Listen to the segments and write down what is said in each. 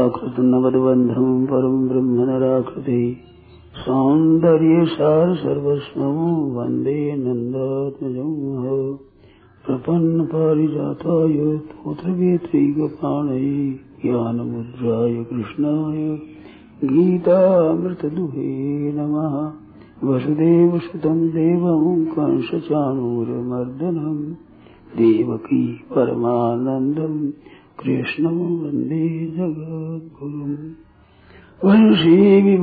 प्राकृतनवद्बन्धं परं ब्रह्म नराकृते सौन्दर्यसार सर्वस्वं वन्दे नन्दात्मजं प्रपन्नपारिजाताय स्तोत्रवेत्रैकपाणये ज्ञानमुद्राय कृष्णाय गीतामृतदुहे नमः। वसुदेवसुतं देवं कंसचाणूरमर्दनं देवकी परमानन्दं कृष्णं वन्दे जगद्गुरुम्। वंशी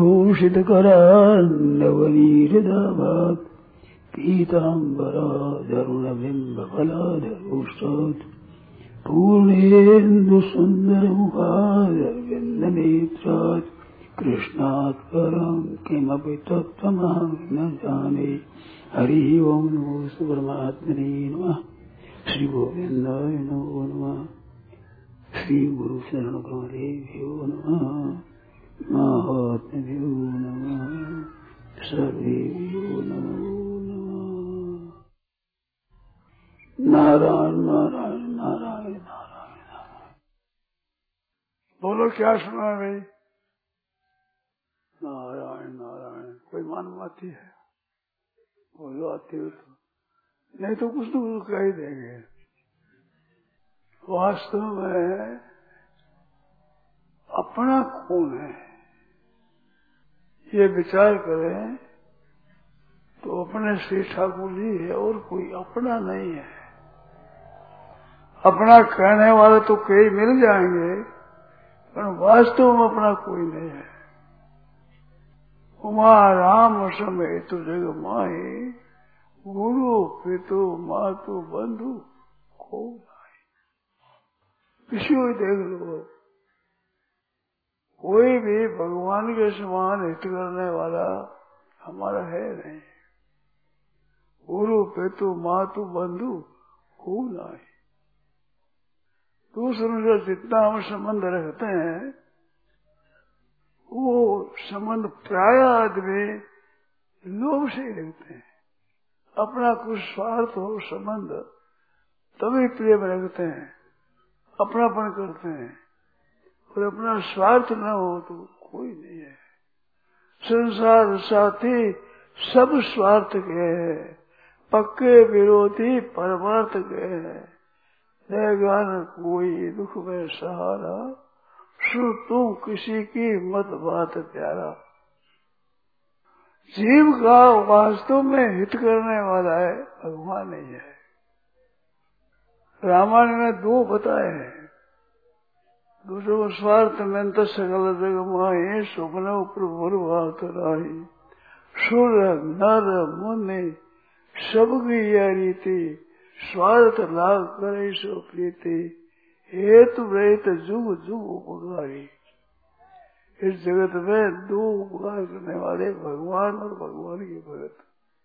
विभूषितकरान्नवनीहृदाभात् पीताम्बरादरुणबिम्बफलाधरोष्टात् पूर्णेन्दुसुन्दरमुखादरविन्दनेत्रात् कृष्णात् परं किमपि तत्त्वमहं न जाने। हरिः ओं नमो परमात्मने नमः। श्री गोविन्दाय नमो नमः। श्री गुरु शरण कमलेभ्यो नमः। महात्म्यो नमः। सर्वेभ्यो नमो नमः। नारायण नारायण नारायण नारायण। बोलो क्या सुना भाई? नारायण नारायण। कोई मालूम आती है? बोलो आती हो तो, नहीं तो कुछ तो कह ही देंगे। वास्तव में अपना कौन है ये विचार करें तो अपने श्री ठाकुर जी है और कोई अपना नहीं है। अपना कहने वाले तो कई मिल जाएंगे पर वास्तव में अपना कोई नहीं है। उमा राम समेत जग माही गुरु पितु मातु बंधु को किसी को देख लो, कोई भी भगवान के समान हित करने वाला हमारा है नहीं। गुरु पितु मातु बंधु को नहीं। दूसरों से जितना हम संबंध रखते हैं वो संबंध प्राय आदमी लोभ से ही रखते हैं। अपना कुछ स्वार्थ हो संबंध तभी प्रेम रखते हैं, अपनापन करते हैं। और अपना स्वार्थ न हो तो कोई नहीं है। संसार साथी सब स्वार्थ के हैं, पक्के विरोधी परमार्थ के हैं। देगा न कोई दुख में सहारा, सुन तू किसी की मत बात प्यारा। जीव का वास्तव में हित करने वाला है भगवान नहीं है। रामायण में दो बताए हैं। दूसरे को स्वार्थ में तो सकल जग माही स्वप्न प्रभुर्भात राही। सुर नर मुनि सबकी यह रीति, स्वार्थ लाभ करे सो प्रीति। हेतु रहित जुग जुग उपकारी। इस जगत में दो उपकार करने वाले भगवान और भगवान के भगत।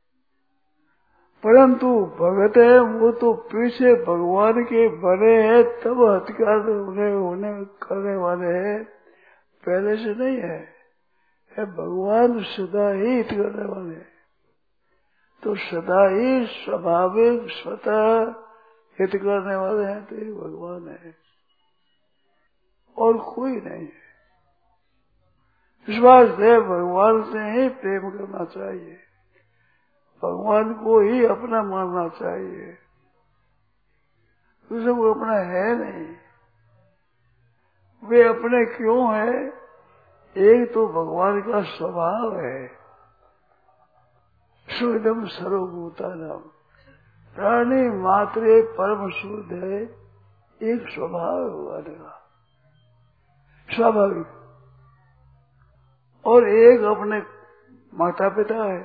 परंतु भगत है वो तो पीछे भगवान के बने हैं तब हथिकार होने करने वाले हैं, पहले से नहीं है। भगवान सदा ही हित करने वाले हैं तो सदा ही स्वाभाविक स्वतः हित करने वाले हैं तो ये भगवान है और कोई नहीं है। इस बात से भगवान से ही प्रेम करना चाहिए, भगवान को ही अपना मानना चाहिए। दूसरे को अपना है नहीं। वे अपने क्यों है? एक तो भगवान का स्वभाव है, शुद्धम सर्वभूतानां प्राणी मात्रे परम शुद्ध है। एक स्वभाव है भगवान का स्वाभाविक, और एक अपने माता पिता है।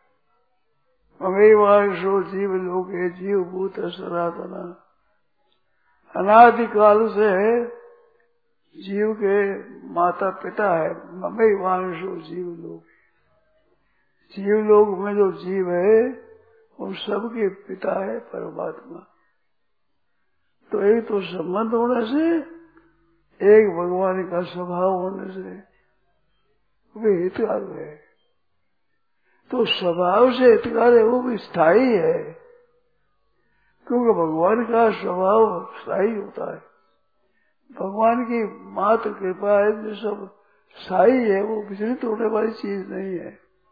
ममेवांशो जीव लोके जीव भूत सनातना। अनादिकाल से जीव के माता पिता है। ममेवांशो जीव लोके, जीव लोक में जो जीव है उन सबके पिता है परमात्मा। तो एक तो संबंध होने से, एक भगवान का स्वभाव होने से वे हितकार है। तो स्वभाव से हितकार है वो भी स्थायी है, क्योंकि भगवान का स्वभाव स्थायी होता है। भगवान की मात्र कृपा है, जो सब साई है वो विचलित होने वाली चीज नहीं है।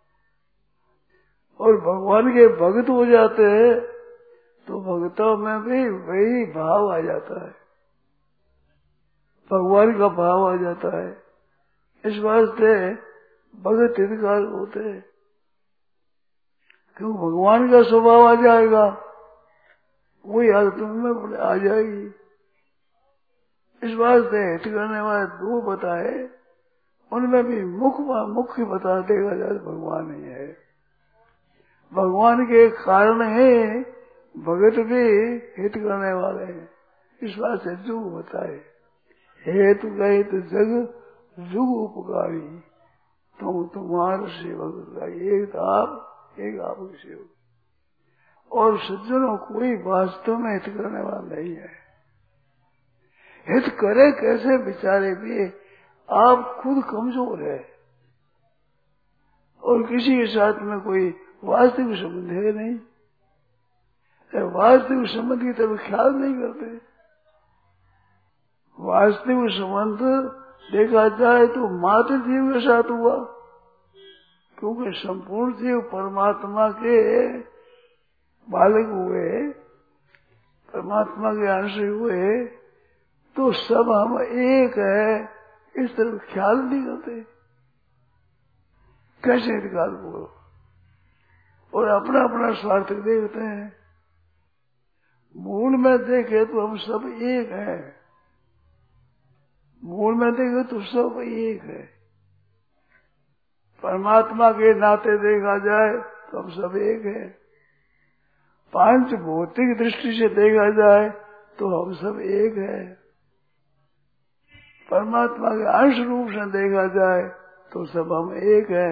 और भगवान के भक्त हो जाते हैं तो भक्तों में भी वही भाव आ जाता है, भगवान का भाव आ जाता है। इस वास्ते भगत हितकार होते हैं, क्यों भगवान का स्वभाव आ जाएगा, वही हालत में आ जाएगी। इस वास्ते हित करने वाले दो बताए, उनमें भी मुख्य बता देगा जाए भगवान ही है। भगवान के कारण है भगत भी हित करने वाले हैं। इस वास्ते जुग बताए, हेतु गए तो जग जुग उपकारी, तुम तुम्हारे सेवक, एक आपके सेवक। और सज्जनों कोई वास्तव में हित करने वाला नहीं है। हित करे कैसे बेचारे भी, आप खुद कमजोर है और किसी के साथ में कोई वास्तविक संबंध है नहीं, वास्तविक संबंध की तरफ ख्याल नहीं करते। वास्तविक संबंध देखा जाए तो मात्र जीव के साथ हुआ, क्योंकि संपूर्ण जीव परमात्मा के बालक हुए, परमात्मा के अंश हुए, तो सब हम एक है, इस तरफ ख्याल नहीं करते। कैसे निकाल बोलो, और अपना अपना स्वार्थ देखते हैं। मूल में देखे तो हम सब एक हैं, मूल में देखे तो सब एक है। परमात्मा के नाते देखा जाए तो हम सब एक है। पांच भौतिक दृष्टि से देखा जाए तो हम सब एक है। परमात्मा के अंश रूप से देखा जाए तो सब हम एक है।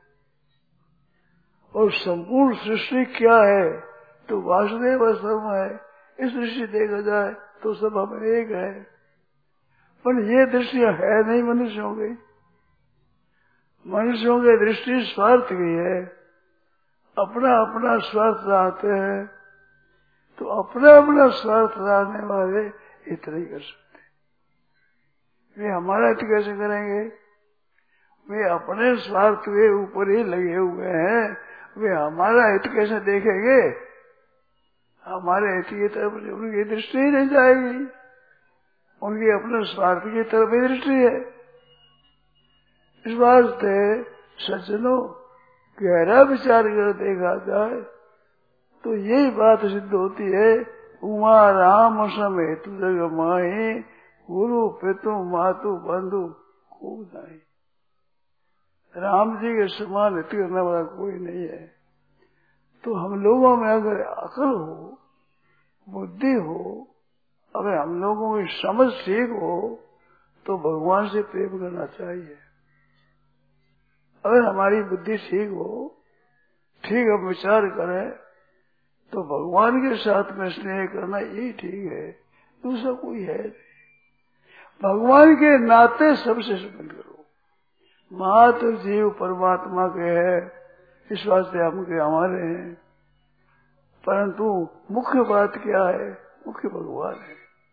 और संपूर्ण सृष्टि क्या है तो वासुदेव सर्व है। इस दृष्टि देखा जाए तो सब हम एक है। पर ये दृष्टि है नहीं मनुष्यों की। मनुष्यों की दृष्टि स्वार्थ की है, अपना अपना स्वार्थ चाहते हैं। तो अपना अपना स्वार्थ चाहने वाले इतना ही कर सकते। वे हमारा हित कैसे करेंगे? वे अपने स्वार्थ के ऊपर ही लगे हुए हैं, वे हमारा हित कैसे देखेंगे? हमारे हित की तरफ उनकी दृष्टि ही नहीं जाएगी, उनकी अपने स्वार्थ की तरफ ही दृष्टि है। इस वास्ते सज्जनों गहरा विचार कर देखा जाए तो यही बात सिद्ध होती है, उमा राम समेत जग माही, गुरु पितु मातु बंधु को नहीं। राम जी के समान हित करने वाला कोई नहीं है। तो हम लोगों में अगर अकल हो, बुद्धि हो, अगर हम लोगों की समझ ठीक हो तो भगवान से प्रेम करना चाहिए। अगर हमारी बुद्धि ठीक हो, ठीक हम विचार करें तो भगवान के साथ में स्नेह करना यही ठीक है, दूसरा कोई है नहीं। भगवान के नाते सबसे संबंध करो। मात्र जीव परमात्मा के है, इस वास्ते हम के हमारे हैं। परंतु मुख्य बात क्या है? मुख्य भगवान है।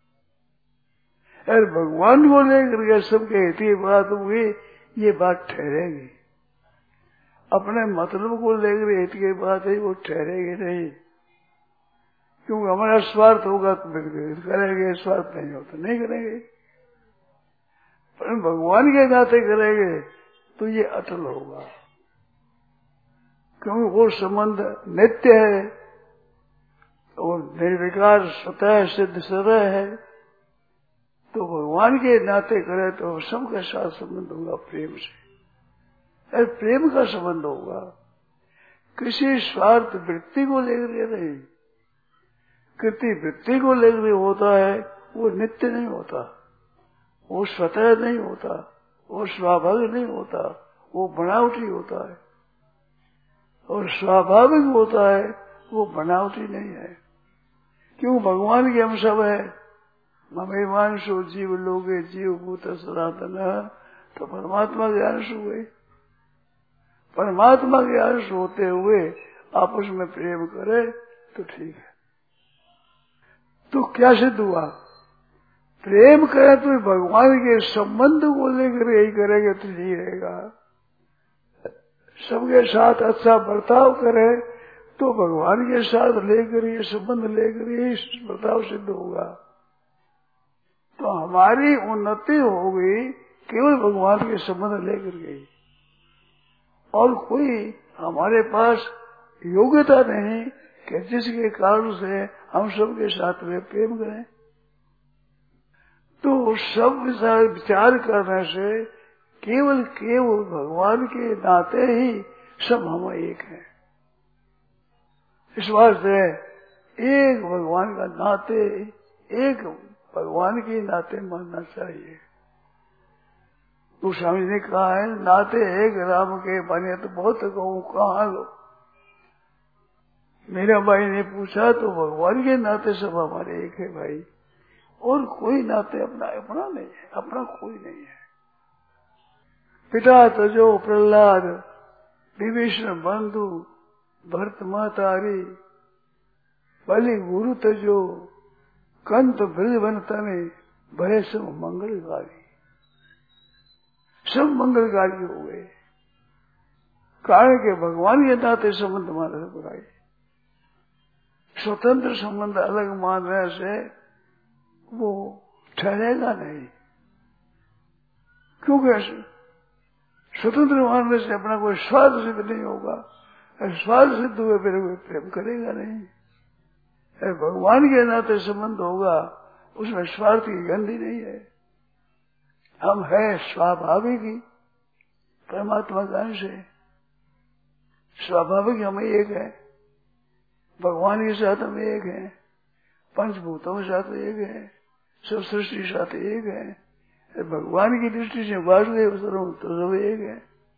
अगर भगवान को लेकर के सबके हित की बात हुई, ये बात ठहरेगी। अपने मतलब को लेकर हित की बात है, वो ठहरेगी नहीं। क्योंकि हमारा स्वार्थ होगा तो करेंगे, स्वार्थ नहीं होता नहीं करेंगे। पर भगवान के नाते करेंगे तो ये अटल होगा, क्योंकि वो संबंध नित्य है और निर्विकार स्वतः सिद्ध सदैव है। तो भगवान के नाते करे तो सबके साथ संबंध होगा प्रेम से, अरे प्रेम का संबंध होगा, किसी स्वार्थ वृत्ति को लेकर नहीं। कृति वृत्ति को लेकर होता है, वो नित्य नहीं होता, वो स्वतः नहीं होता, वो स्वाभाविक नहीं होता, वो बनावटी होता है। और स्वाभाविक होता है, वो बनावटी नहीं है। क्यों? भगवान के हम सब है। ममेवांशो जीव लोगे जीव भूत सनातन, तो परमात्मा के अंश हुए। परमात्मा के अंश होते हुए आपस में प्रेम करे तो ठीक है। तो क्या सिद्ध हुआ? प्रेम करे तो भगवान के संबंध को लेकर यही करेगा तो नहीं रहेगा। सबके साथ अच्छा बर्ताव करे तो भगवान के साथ लेकर ये संबंध लेकर ये बर्ताव सिद्ध होगा। तो हमारी उन्नति होगी केवल भगवान के संबंध लेकर गई, और कोई हमारे पास योग्यता नहीं कि जिसके कारण से हम सबके साथ में प्रेम करें। तो सब विचार करने से केवल भगवान के नाते ही सब हम एक हैं। इस वास्ते एक भगवान का नाते, एक भगवान के नाते मानना चाहिए। तो स्वामी ने कहा है नाते एक राम के बने तो बहुत कहूँ कहाँ लो। मेरा भाई ने पूछा तो भगवान के नाते सब हमारे एक है भाई, और कोई नाते अपना नहीं है, अपना कोई नहीं है। पिता तजो प्रहलाद विभीषण बंधु भरत मातारी बलि गुरु तजो कंत ब्रजवन तने भय सब मंगलकारी। सब मंगलकारी हो गए कारण के भगवान के नाते संबंध मानने से बुराई। स्वतंत्र संबंध अलग मानने से वो ठहरेगा नहीं, क्योंकि स्वतंत्र मानने से अपना कोई स्वार्थ सिद्ध नहीं होगा। स्वार्थ सिद्ध हुए फिर कोई प्रेम करेगा नहीं। भगवान के नाते संबंध होगा उसमें स्वार्थ की गंधी नहीं है। हम है स्वाभाविक ही परमात्मा का अंश है, स्वाभाविक हम एक है। भगवान के साथ हम एक है, पंचभूतों के साथ एक है, सब सृष्टि के साथ एक है। भगवान की दृष्टि से वासुदेव सर्वम तो सब एक है।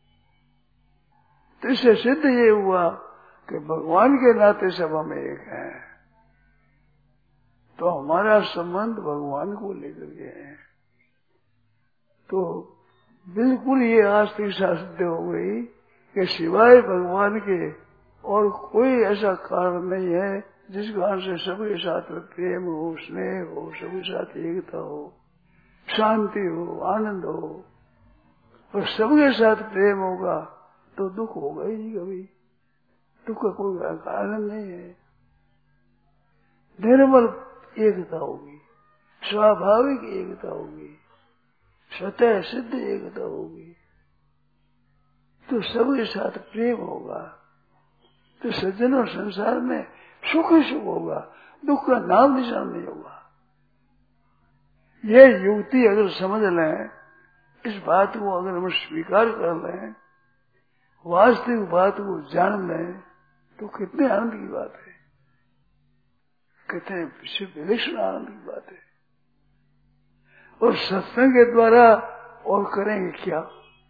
तो इससे सिद्ध ये हुआ कि भगवान के नाते सब हम एक हैं। तो हमारा संबंध भगवान को लेकर के है। तो बिल्कुल ये आस्तिक सिद्ध हो गई कि सिवाय भगवान के और कोई ऐसा कारण नहीं है जिस कारण से सबके साथ में प्रेम हो, स्नेह हो, सबके साथ एकता हो, शांति हो, आनंद हो। और सबके साथ प्रेम होगा तो दुख होगा ही नहीं कभी। दुख का कोई कारण नहीं है। निर्मल एकता होगी, स्वाभाविक एकता होगी, स्वतः सिद्ध एकता होगी, तो सबके साथ प्रेम होगा। तो सज्जनों संसार में सुख ही सुख होगा, दुख का नाम निशान नहीं होगा। ये युक्ति अगर समझ लें, इस बात को अगर हम स्वीकार कर लें, वास्तविक बात को जान लें, तो कितने आनंद की बात है, कितने विलक्षण आनंद की बात है। और सत्संग के द्वारा और करेंगे क्या?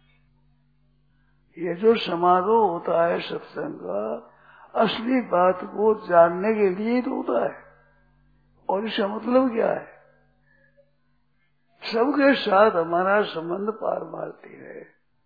ये जो समारोह होता है सत्संग का, असली बात को जानने के लिए तो होता है। और इसका मतलब क्या है? सबके साथ हमारा संबंध पारमार्थी है,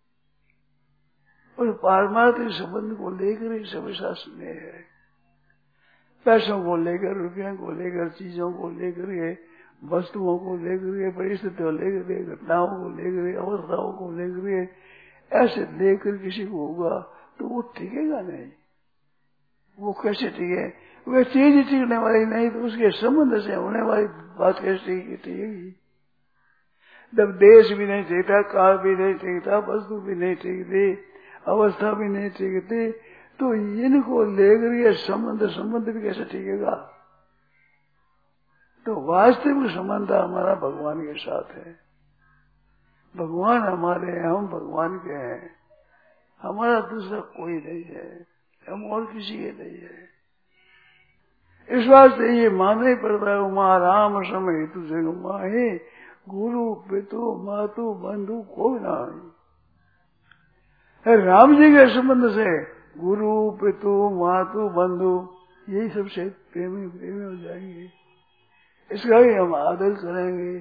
और पारमार्थिक संबंध को लेकर ही सभी साथ स्नेह है। पैसों को लेकर, रुपयों को लेकर, चीजों को लेकर के, वस्तुओं को लेकर के, परिस्थितियों लेकर के, घटनाओं को लेकर के, अवस्थाओं को लेकर के, ऐसे लेकर किसी को होगा तो वो टिकेगा नहीं। वो कैसे टिके? वह चीज ही टिकने वाली नहीं तो उसके संबंध से होने वाली बात कैसे टिकेगी? जब देश भी नहीं टिकता, काल भी नहीं टिकता, वस्तु भी नहीं टिकती, अवस्था भी नहीं टिकती, तो इनको लेकर ये संबंध भी कैसे टिकेगा? तो वास्तविक संबंध हमारा भगवान के साथ है। भगवान हमारे हैं, हम भगवान के हैं। हमारा दूसरा कोई नहीं है, हम और किसी के नहीं है। इस वास्ते ये मानना ही पड़ता है, उमा राम समय तुझे माहे गुरु पितु मातु बंधु कोई ना। राम जी के संबंध से गुरु पितु मातु बंधु यही सबसे प्रेमी हो जाएंगे। इसका ही हम आदर करेंगे।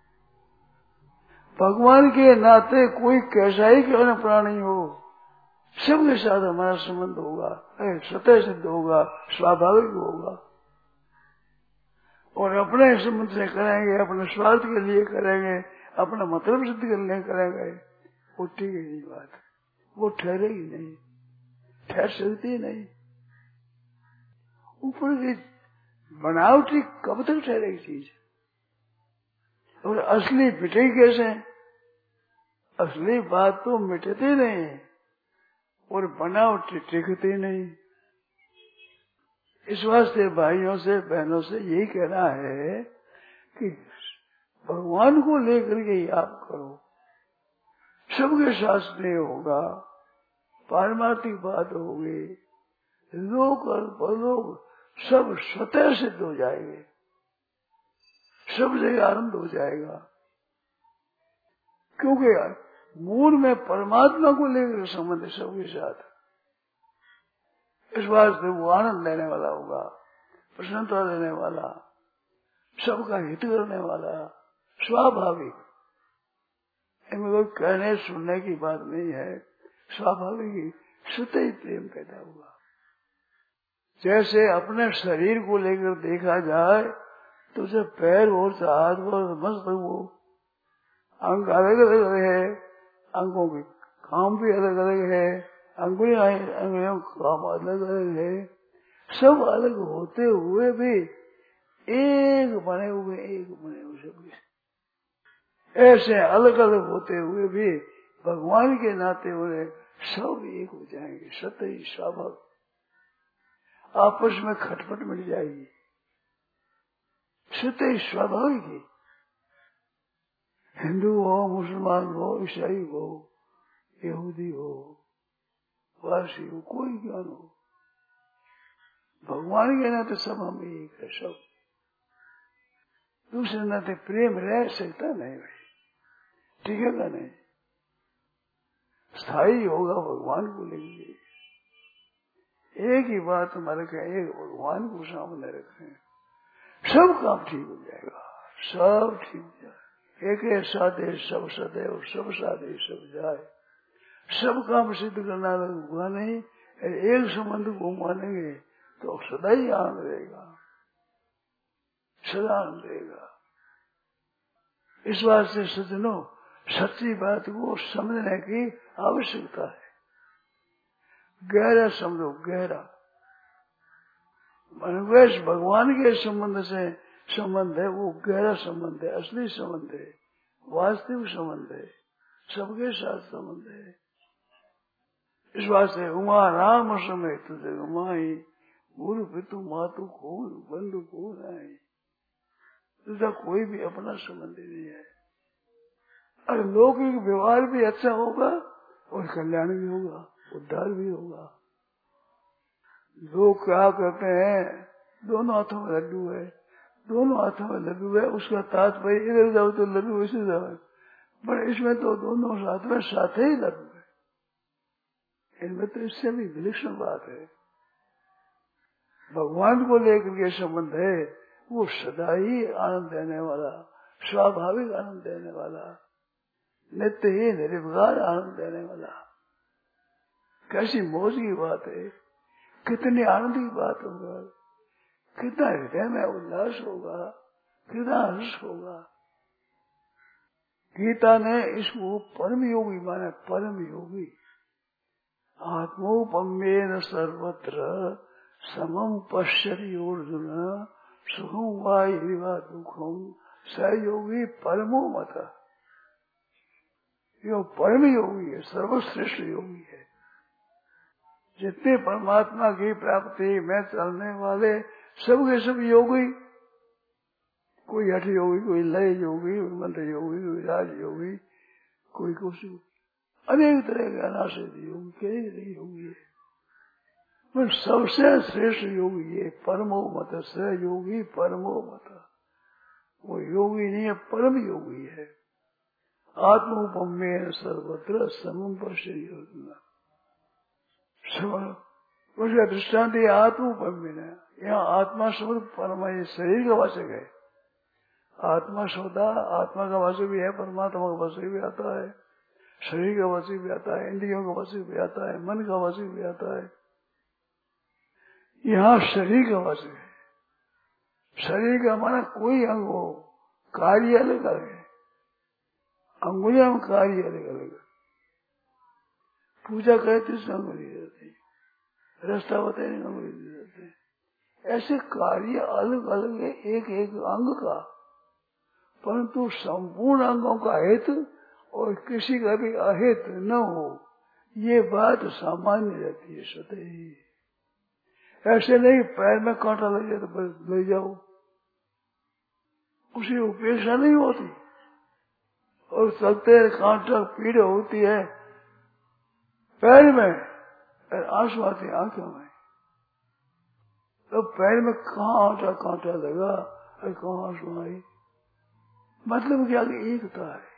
भगवान के नाते कोई कैसा ही क्यों न प्राणी हो, सबके साथ हमारा संबंध होगा, स्वतः सिद्ध होगा, स्वाभाविक होगा। और अपने संबंध से करेंगे, अपने स्वार्थ के लिए करेंगे, अपना मतलब सिद्ध करने करेंगे, वो ठीक नहीं बात, वो ठहरेगी नहीं, ठहर सकती नहीं। ऊपर की बनावटी कब तक ठहरेगी चीज? और असली मिटेगी कैसे? असली बात तो मिटती नहीं और बनावटी टिकती नहीं। इस वास्ते भाइयों से बहनों से यही कहना है कि भगवान को लेकर के याद करो, सबके साथ नहीं होगा, पारमार्थिक बात होगी, लोक और परलोक सब स्वतः सिद्ध हो जाएंगे, सब जगह आनंद हो जाएगा, क्योंकि मूल में परमात्मा को लेकर संबंध है सबके साथ। इस वास्ते वो आनंद देने वाला होगा, प्रसन्नता देने वाला, सबका हित करने वाला, स्वाभाविक। इनमें कोई कहने सुनने की बात नहीं है, स्वाभाविक ही स्वतः ही प्रेम पैदा हुआ। जैसे अपने शरीर को लेकर देखा जाए तो जब पैर और हाथ और मस्त वो अंग अलग अलग है, अंगों के काम भी अलग अलग है, अंगुलियों का काम अलग अलग है, सब अलग होते हुए भी एक बने हुए सब ऐसे अलग अलग होते हुए भी भगवान के नाते हुए सब एक हो जाएंगे, सत्य ही स्वाभाविक। आपस में खटपट मिल जाएगी, सत्य ही स्वाभाविक ही। हिंदू हो, मुसलमान हो, ईसाई हो, यहूदी हो, वासी हो, कोई ज्ञान हो, भगवान के नाते सब हम एक है। सब दूसरे नाते प्रेम रह सकता नहीं भाई, टिकेगा नहीं, स्थायी होगा भगवान को लेंगे। एक ही बात हमारे कहें, एक भगवान को सामने रखें, सब काम ठीक हो जाएगा, सब ठीक हो जाएगा। एक साधे सब सदैव, सब साधे सब जाए, सब काम सिद्ध करना हुआ नहीं। एक संबंध को मानेंगे तो सदा ही आनंद रहेगा, सदा आनंद रहेगा। इस बात से सज्जनों सच्ची बात को समझने की आवश्यकता है। गहरा समझो, गहरा मनोवेश भगवान के संबंध से संबंध है, वो गहरा संबंध है, असली संबंध है, वास्तविक संबंध है, सबके साथ संबंध है। इस वास्ते उमा राम समय तुझे उमाई, गुरु पितु मातु खून बंधु को नहीं, तुझा कोई भी अपना संबंध नहीं है। अगर लौकिक व्यवहार भी अच्छा होगा और कल्याण भी होगा, उद्धार भी होगा। लोग क्या कहते हैं, दोनों हाथों में लड्डू है, दोनों हाथों में लड्डू है, उसका तात्पर्य इधर जाओ तो लड्डू वैसे जाओ, पर इसमें तो दोनों साथ में साथ ही लड्डू है। इनमें तो इससे भी विलक्षण बात है। भगवान को लेकर के संबंध है, वो सदा ही आनंद देने वाला, स्वाभाविक आनंद देने वाला, नित्य ही निर्विकार आनंद देने वाला। कैसी मौज की बात है, कितनी आनंद की बात होगा, कितना हृदय में उल्लास होगा, कितना हर्ष होगा। गीता ने इसको परम योगी माना, परम योगी। आत्मोपम्येन सर्वत्र समम पश्यति अर्जुन, सुखम वा दुखम स योगी परमो मत। यो परम योगी है, सर्वश्रेष्ठ योगी है। जितने परमात्मा की प्राप्ति में चलने वाले सबके सब योगी, कोई हठ योगी, कोई लय योगी, कोई मंत्र योगी, कोई राज योगी, कोई कुछ, अनेक तरह के अनाश्रित योगी, कई तरह योगी है। पर सबसे श्रेष्ठ योगी है परमो मत, स योगी परमो मत। वो योगी नहीं है, परम योगी है। आत्मोपम्येन सर्वत्र समम पश्यति अर्जुन। उसका दृष्टांत ये आत्मोपम्येन है। यहाँ आत्मा शब्द परम, ये शरीर का वाचक है। आत्मा शब्द आत्मा का वाचक भी है, परमात्मा का वाचक भी आता है, शरीर का वाचक भी आता है, इंद्रियों का वाचक भी आता है, मन का वाचक भी आता है। यहाँ शरीर का वाचक है, शरीर का हमारा कोई अंग हो, कार्य अलग अलग है, अंगुलियां में कार्य अलग अलग है। पूजा करते उसमें अंगुली रहती है, रास्ता बताने में अंगुली रहते हैं। ऐसे कार्य अलग अलग है एक एक अंग का, परंतु संपूर्ण अंगों का हेतु और किसी का भी अहित न हो, ये बात सामान्य रहती है स्वतः ही। ऐसे नहीं पैर में कांटा लग जाए तो बस ले जाओ, उसी उपेक्षा नहीं होती। और सकते कांटा पीड़ा होती है पैर में और आंसू आते हैं आंखों में, तो पैर में कहाँ कांटा लगा और कहाँ आंसू आई। मतलब क्या कि एकता है,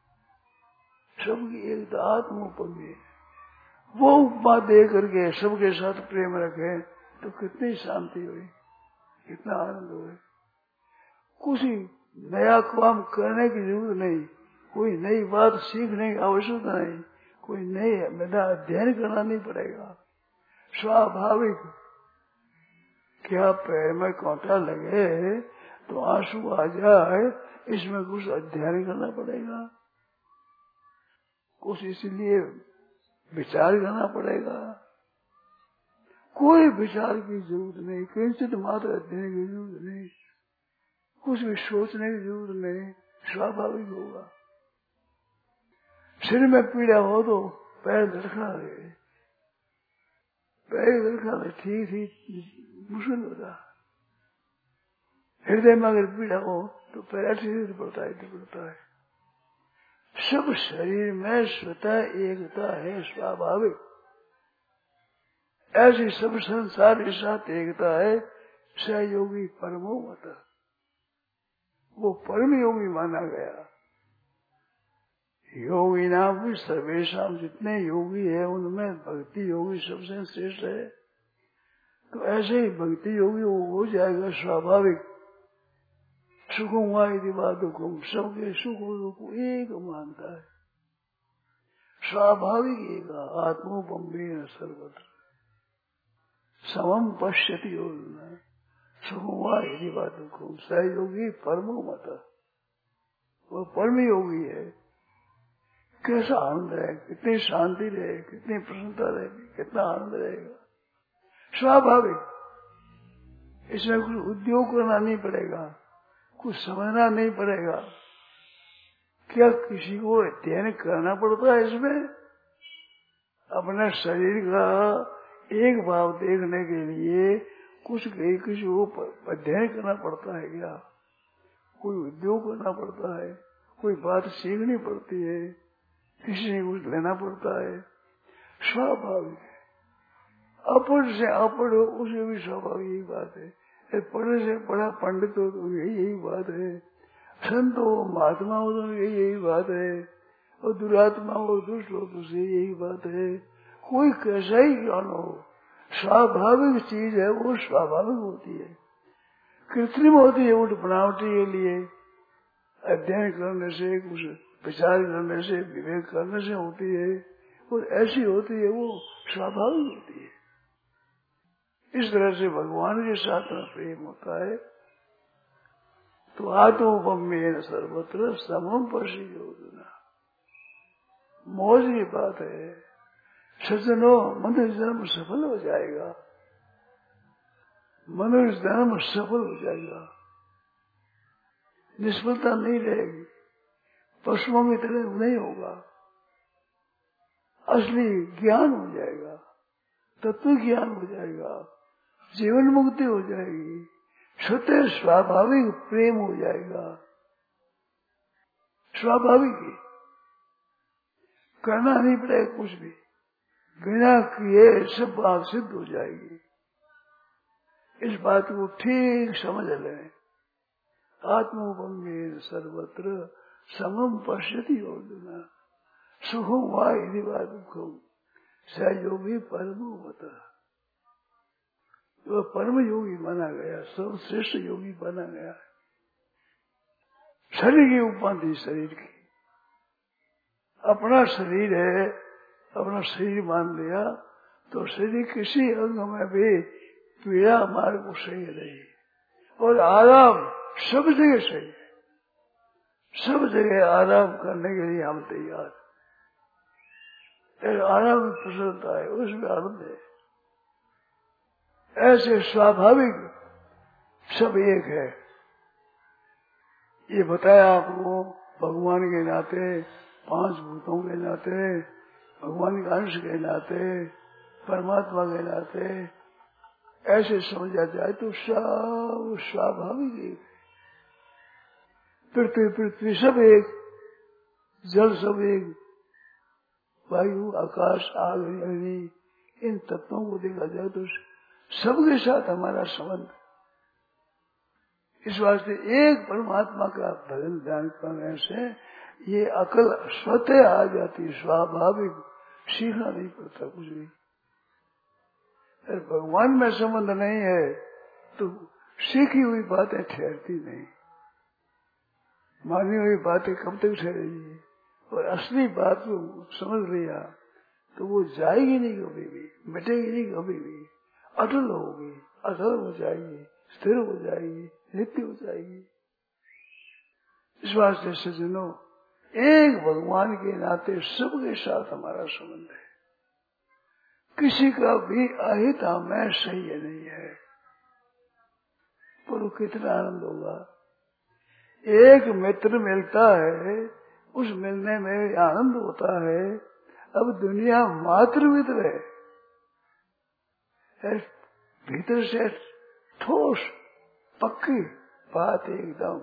सबकी एकता आत्मोपन में। वो उपमा दे करके सबके साथ प्रेम रखे तो कितनी शांति हुई, कितना आनंद हुए। कुछ नया काम करने की जरूरत नहीं, कोई नई बात सीखने की आवश्यकता नहीं, कोई नई मेरा अध्ययन करना नहीं पड़ेगा। स्वाभाविक क्या पैर में कांटा लगे तो आंसू आ जाए, इसमें कुछ अध्ययन करना पड़ेगा, कुछ इसलिए विचार करना पड़ेगा। कोई विचार की जरूरत नहीं, किंचित मात्र अध्ययन की जरूरत नहीं, कुछ भी सोचने की जरूरत नहीं, स्वाभाविक होगा। सिर में पीड़ा हो तो पैर धड़का रहे, पैर धड़का रहे, ठीक मुश्किल होता। हृदय में अगर पीड़ा हो तो पैर ऐसे पड़ता है। सब शरीर में स्वतः एकता है, स्वाभाविक। ऐसी सब संसार के साथ एकता है। सहयोगी परमो मत, वो परम योगी माना गया। योगी नाम भी सर्वेशम, जितने योगी है उनमें भक्ति योगी सबसे श्रेष्ठ है। तो ऐसे ही भक्ति योगी वो हो जाएगा स्वाभाविक। सुखम हुआ यदि बाधुकम, सबके सुख दुख एक मानता है, स्वाभाविक एक। आत्मोपम्बेन सर्वत्र समम पश्यति योजना, सुखम हुआ यदि बाधुकम। सहयोगी परमो मत, वो परम योगी है। कैसा आनंद रहे, कितनी शांति रहे, कितनी प्रसन्नता रहेगी, कितना आनंद रहेगा, स्वाभाविक। इसमें कुछ उद्योग करना नहीं पड़ेगा, कुछ समझना नहीं पड़ेगा। क्या किसी को अध्ययन करना पड़ता है इसमें? अपने शरीर का एक भाव देखने के लिए कुछ किसी को अध्ययन करना पड़ता है क्या? कोई उद्योग करना पड़ता है, कोई बात सीखनी पड़ती है, किसी से कुछ लेना पड़ता है, स्वाभाविक है। अपढ़ से अपढ़ हो उसे भी स्वाभाविक यही बात है। पढ़े से पढ़ा पंडित हो तो यही बात है, संत हो महात्मा हो तो यही बात है, और दुरात्मा हो दुष्ट हो तो यही बात है। कोई कैसा ही ज्ञान हो, स्वाभाविक चीज है, वो स्वाभाविक होती है। कृत्रिम होती है, वो बनावटी के लिए अध्ययन करने से, कुछ विचार करने से, विवेक करने से होती है, और ऐसी होती है वो स्वाभाविक होती है। इस तरह से भगवान के साथ में प्रेम होता है तो आत्मोपम्येन सर्वत्र समम पश्य योजना। मौज की बात है, सज्जनों मनुष्य जन्म सफल हो जाएगा, मनुष्य जन्म सफल हो जाएगा, निष्फलता नहीं रहेगी, पशुओं की तरह नहीं होगा, असली ज्ञान हो जाएगा, तत्व ज्ञान हो जाएगा, जीवन मुक्ति हो जाएगी, स्वतः स्वाभाविक प्रेम हो जाएगा। स्वाभाविक ही करना नहीं पड़ेगा कुछ भी, बिना किए सब बात सिद्ध हो जाएगी। इस बात को ठीक समझ लें। आत्मोपम्येन सर्वत्र समम पश्यति अर्जुन, सुखम वा यदि वा दुखम सहयोगी परमो मत। वह परम योगी माना गया, सर्वश्रेष्ठ योगी माना गया। शरीर की उपाधि, शरीर की अपना शरीर है, अपना शरीर मान लिया तो शरीर किसी अंग में भी पीड़ा हमारे को सही रही, और आराम सब जगह सही है, सब जगह आराम करने के लिए हम तैयार। आराम में प्रसन्नता है, उसमें आनंद है। ऐसे स्वाभाविक सब एक है, ये बताया आपको भगवान के नाते, 5 भूतों के नाते, भगवान के अंश के नाते, परमात्मा के नाते ऐसे समझा जाए तो सब स्वाभाविक एक है। पृथ्वी सब एक, जल सब एक, वायु आकाश आग अग्नि, इन तत्वों को देखा जाए तो सबके साथ हमारा संबंध। इस वास्ते एक परमात्मा का भजन ध्यान करने से ये अकल स्वतः आ जाती, स्वाभाविक, सीखना नहीं पड़ता कुछ भी। अगर भगवान में संबंध नहीं है तो सीखी हुई बातें ठहरती नहीं, मानी हुई बातें कब तक ठहरेगी। और असली बात को समझ लिया तो वो जाएगी नहीं कभी भी, मिटेगी नहीं कभी भी, अटल होगी, अटल हो जाएगी, स्थिर हो जाएगी, नित्य हो जाएगी। इस वास्ते सज्जनों, एक भगवान के नाते सबके साथ हमारा संबंध है, किसी का भी अहित हमें सही नहीं है। पर कितना आनंद होगा, एक मित्र मिलता है, उस मिलने में आनंद होता है। अब दुनिया मात्र मित्र है, भीतर से ठोस पक्की बात एकदम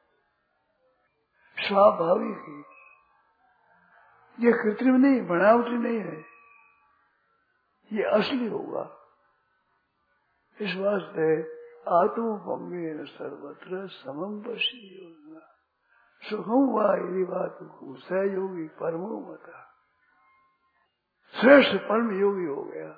स्वाभाविक है, ये कृत्रिम नहीं, बनावटी नहीं है, ये असली होगा। इस वास्ते आत्मबम्बेन सर्वत्र समम पश्य योजना सुखम हुआ यदि बात सहयोगी परमो मता, श्रेष्ठ परम योगी हो गया।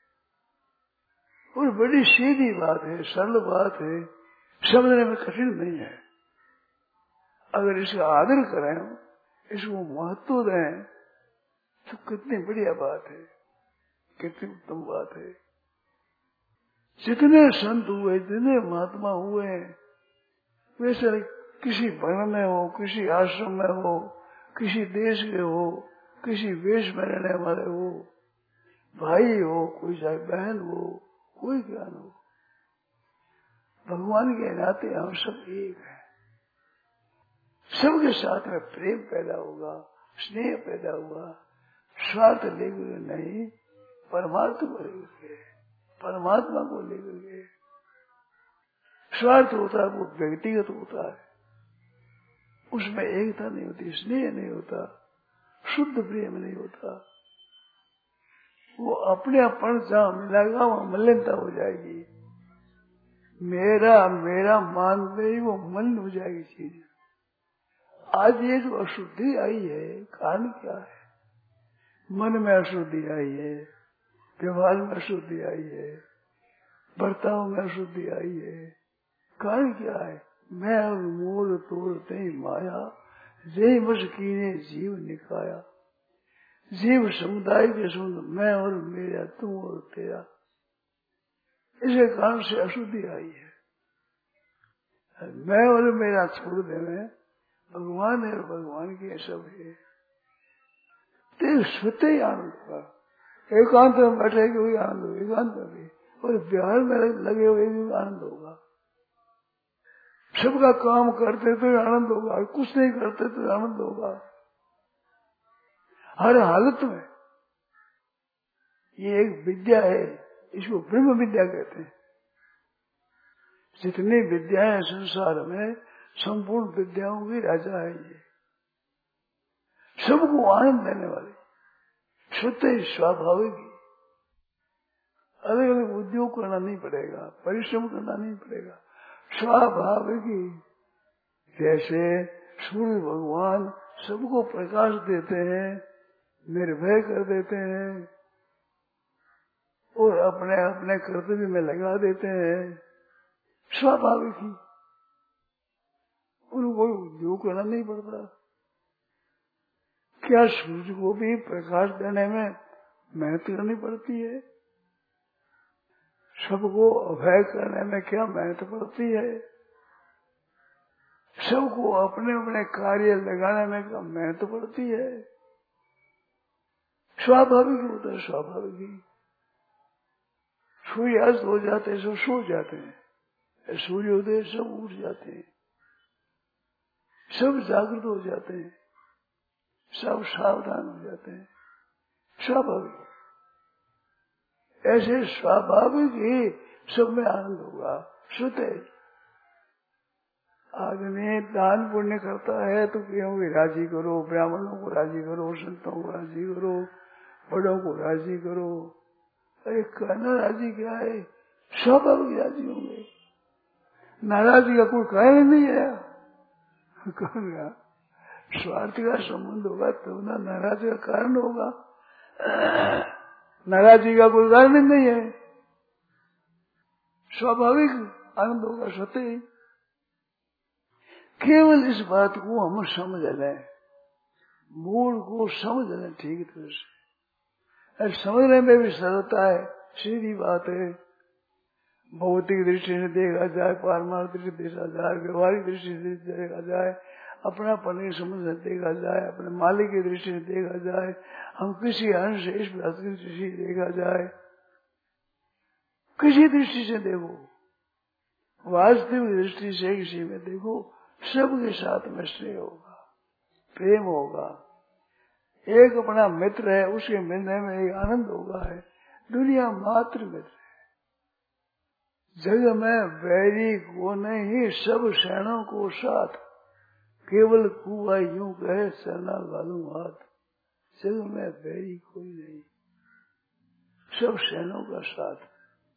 और बड़ी सीधी बात है, सरल बात है, समझने में कठिन नहीं है। अगर इसका आदर करें, इसको महत्व दें तो कितनी बढ़िया बात है, कितनी उत्तम बात है। जितने संत हुए, जितने महात्मा हुए, वैसे किसी वन में हो, किसी आश्रम में हो, किसी देश के हो, किसी वेश में रहने वाले हो, भाई हो, कोई चाहे बहन हो, कोई ज्ञान हो, भगवान के नाते हम सब एक हैं। सबके साथ में प्रेम पैदा होगा, स्नेह पैदा हुआ, स्वार्थ लेकर नहीं, परमार्थ को लेकर, परमात्मा को लेकर के। स्वार्थ होता है वो व्यक्तिगत होता है, उसमें एकता नहीं होती, स्नेह नहीं होता, शुद्ध प्रेम नहीं होता। वो अपने अपन जहां मिलेगा वहां मलिनता हो जाएगी, मेरा मेरा मानते ही वो मलिन हो जाएगी चीज। आज ये जो अशुद्धि आई है, कारण क्या है? मन में अशुद्धि आई है, व्यवहार में अशुद्धि आई है, बर्ताव में अशुद्धि आई है। कारण क्या है? मैं और मोर तोड़ते माया, जय बस कीने जीव निकाया। जीव समुदाय के समुद्र, मैं और मेरा, तुम और तेरा, इसे कारण से अशुद्धि आई है। मैं और मेरा छोड़ देने, भगवान है और भगवान के सब है। तेरे स्वतः ही आनंद होगा, एकांत में बैठेगी वही आनंद होगा, एकांत में भी, और व्यवहार में लगे हुए भी आनंद होगा। सबका काम करते तो आनंद होगा, कुछ नहीं करते तो आनंद होगा। हर हालत में ये एक विद्या है, इसको ब्रह्म विद्या कहते हैं। जितनी विद्याएं संसार में, संपूर्ण विद्याओं की राजा है ये, सबको आनंद देने वाली, स्वतः स्वाभाविक। अलग अलग उद्योग करना नहीं पड़ेगा, परिश्रम करना नहीं पड़ेगा, स्वाभाविक ही। जैसे सूर्य भगवान सबको प्रकाश देते हैं, निर्भय कर देते हैं और अपने अपने कर्तव्य में लगा देते हैं, स्वाभाविक ही, उनको उद्योग करना नहीं पड़ता। क्या सूर्य को भी प्रकाश देने में मेहनत करनी पड़ती है? सबको अभय करने में क्या मेहनत पड़ती है, सबको अपने अपने कार्य लगाने में क्या मेहनत पड़ती है। स्वाभाविक होता है, स्वाभाविक। सूर्यास्त हो जाते हैं सब सो जाते हैं, सूर्योदय सब उठ जाते हैं, सब जागृत हो जाते हैं, सब सावधान हो जाते हैं। स्वाभाविक, ऐसे स्वाभाविक ही सब में आनंद होगा। सुते आदमी दान पुण्य करता है तो क्यों भी राजी करो, ब्राह्मणों को राजी करो, संतों को राजी करो, बड़ों को राजी करो। अरे कहना राजी क्या है, स्वाभाविक राजी होंगे। नाराजगी का कोई कारण नहीं है। कहूँगा स्वार्थ का संबंध होगा तो ना नाराजगी का कारण होगा। नाराजगी का कोई कारण नहीं है, स्वाभाविक आनंद होगा। सत्य केवल इस बात को हम समझ लें, मूल को समझ लें ठीक तरह से। समझने में भी सरलता है, सीधी बात है। भौतिक दृष्टि से देखा जाए, पारमार्थिक दृष्टि से देखा जाए, व्यवहारिक दृष्टि से देखा जाए, अपना पने समझ से देखा जाए, अपने मालिक की दृष्टि से देखा जाए, हम किसी अंश इस दृष्टि से देखा जाए, किसी दृष्टि से देखो, वास्तविक दृष्टि से किसी में देखो, सबके साथ में स्नेह होगा, प्रेम होगा। एक अपना मित्र है, उसके मिलने में एक आनंद होगा है। दुनिया मात्र मित्र है, जग में वैरी को नहीं, सब शरणों को साथ। केवल कुआ यूं कहे शरणा गालू हाथ। जग में वैरी कोई नहीं, सब शरणों का साथ,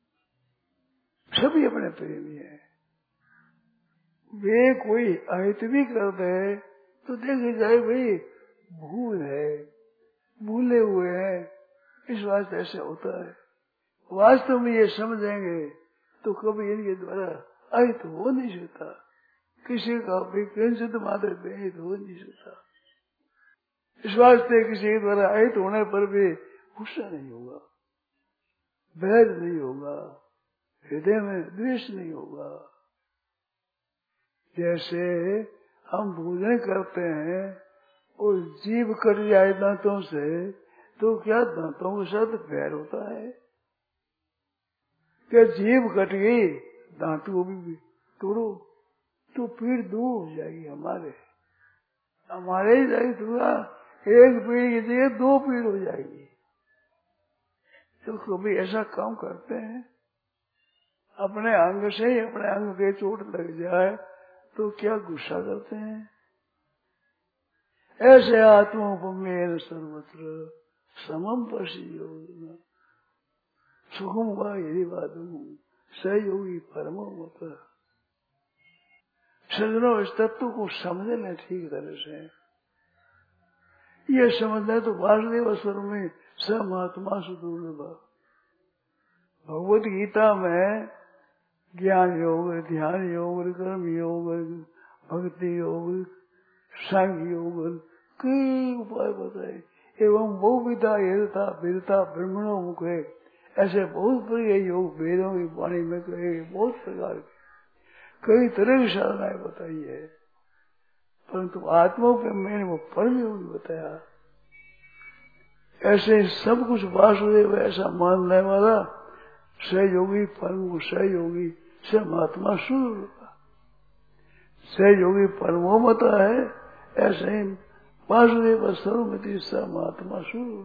सभी अपने प्रेमी है। वे कोई अहित भी कर दे तो देखे जाए भाई भूल है, भूले हुए हैं, इस वास्ते ऐसे होता है। वास्तव में ये समझेंगे तो कभी इनके द्वारा अहित हो नहीं सकता, किसी का भी किंचित मात्र भेद हो नहीं सकता। इस वास्ते किसी के द्वारा अहित होने पर भी गुस्सा नहीं होगा, वैर नहीं होगा, हृदय में द्वेष नहीं होगा। जैसे हम भोजन करते हैं और जीभ कट जाए दांतों से तो क्या दांतों के साथ वैर होता है? क्या जीभ कट गई दांतों भी तोड़ो तो पीड़ दूर हो जाएगी। हमारे ही जाएगी, थोड़ा एक पीड़ की जगह दो पीड़ हो जाएगी। तो कभी ऐसा काम करते हैं, अपने अंग से ही अपने अंग के चोट लग जाए तो क्या गुस्सा करते हैं? ऐसे आत्मोपमेन सर्वत्र समम पशी योग सुखम वा यही बात सहयोगी परमो मत। सजनों, इस तत्व को समझ लें ठीक तरह से। ये समझना तो वासुदेव स्वर में स महात्मा सुदुर्लभ। भगवत गीता में ज्ञान योग, ध्यान योग, कर्म योग, भक्ति योग, सांख्य योग, कई उपाय बताए। एवं बहुविधा यथा वीरता ब्रह्मणों मुखे, ऐसे बहुत बड़े योग वेदों की वाणी में कहे, बहुत प्रकार के कई तरह की साधनाएं बताई है। परंतु आत्मा पे मैंने वो परम योग बताया। ऐसे सब कुछ वासुदेव ऐसा मानने वाला सहयोगी परम सहयोगी से महात्मा शुरू सहयोगी परमो मत है। ऐसे ही वासुदेव सर्वमति स महात्मा शुरू।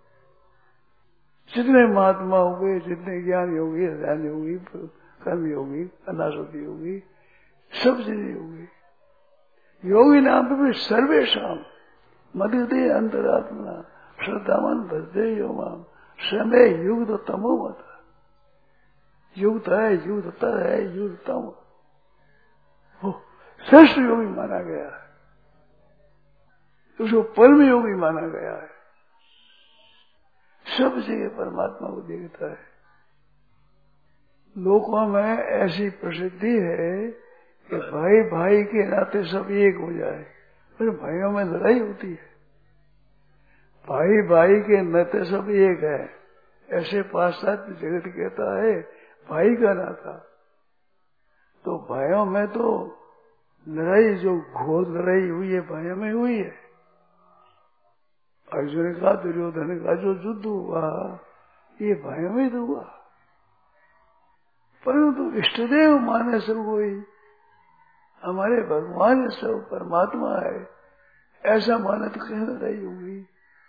जितने महात्मा हो गए, जितने ज्ञान योगी, ध्यान योगी, कर्म योगी, अनासक्ति योगी, सब जितने योगी, योगी नाम पे भी सर्वेशाम मदते अंतरात्मा श्रद्धावन भजते योमाम समय युग तमो मत। युक्त है, युक्तर है, युक्तम, वो श्रेष्ठ योगी माना गया है, उसको परम योगी माना गया है। सब जगह परमात्मा को देखता है। लोगों में ऐसी प्रसिद्धि है कि भाई भाई के नाते सब एक हो जाए, फिर भाइयों में लड़ाई होती है। भाई भाई के नाते सब एक है, ऐसे पाश्चात्य जगत कहता है भाई का नाता। तो भाइयों में तो लड़ाई, जो घोर लड़ाई हुई है भाइयों में हुई है। अर्जुन का दुर्योधन का जो युद्ध हुआ ये भाइयों में तो हुआ, परंतु इष्टदेव माने सब कोई, हमारे भगवान सब परमात्मा है ऐसा माने तो कहीं लड़ाई होगी।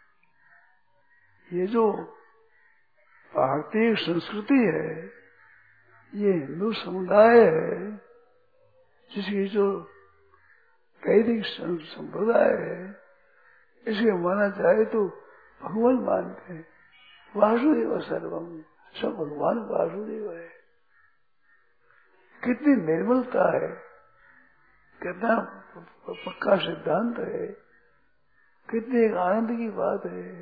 ये जो भारतीय संस्कृति है, ये हिंदू समुदाय है, जिसकी जो वैदिक संप्रदाय है, इसे माना जाए तो भगवान मानते हैं। वासुदेव सर्वम, सब भगवान वासुदेव है। कितनी निर्मलता है, कितना पक्का सिद्धांत है, कितनी एक आनंद की बात है।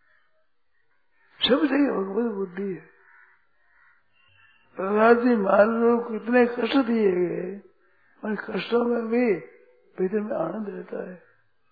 सब जगह भगवत बुद्धि है। प्रहलाद जी महाराज को कितने कष्ट दिए गए, उन कष्टों में भी भीतर में आनंद रहता है।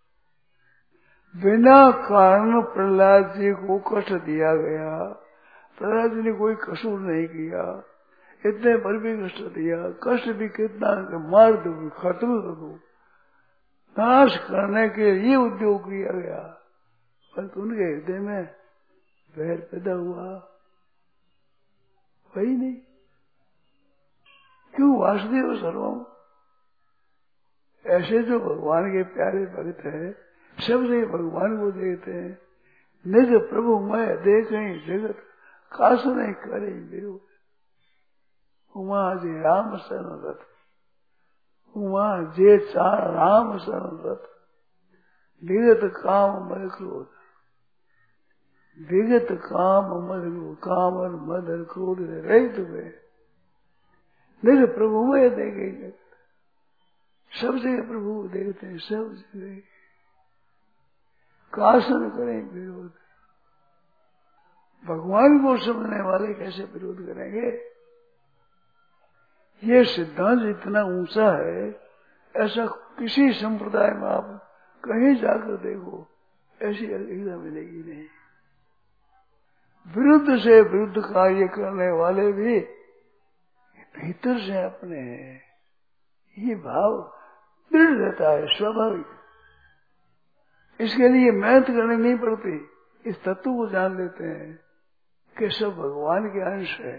बिना कारण प्रहलाद जी को कष्ट दिया गया, प्रहलाद जी ने कोई कसूर नहीं किया, इतने पर भी कष्ट दिया। कष्ट भी कितना, मार दो, खत्म कर दो, नाश करने के लिए उद्योग किया गया, परंतु उनके हृदय में वैर पैदा हुआ वही नहीं। क्यों? वासुदेव सर्वम। ऐसे जो भगवान के प्यारे भक्त है, सबसे भगवान को देखते हैं। निज प्रभु मैं देखें जगत कासु नहीं करे विरोध। उमा जे राम शरण रथ, उमा जे चार राम शरण रथ, विगत काम मद क्रोध, विगत काम मद काम और मद क्रोध रहित हुए निज प्रभु में देखेंगे। सब जगह प्रभु देखते हैं, सब जगह कासन करें विरोध। भगवान को समझने वाले कैसे विरोध करेंगे? ये सिद्धांत इतना ऊंचा है, ऐसा किसी संप्रदाय में आप कहीं जाकर देखो ऐसी अहिंसा मिलेगी नहीं। विरुद्ध से विरुद्ध कार्य करने वाले भी भीतर से अपने ये भाव दृढ़ रहता है, स्वाभाविक। इसके लिए मेहनत करनी नहीं पड़ती, इस तत्व को जान लेते हैं कि सब भगवान के अंश है।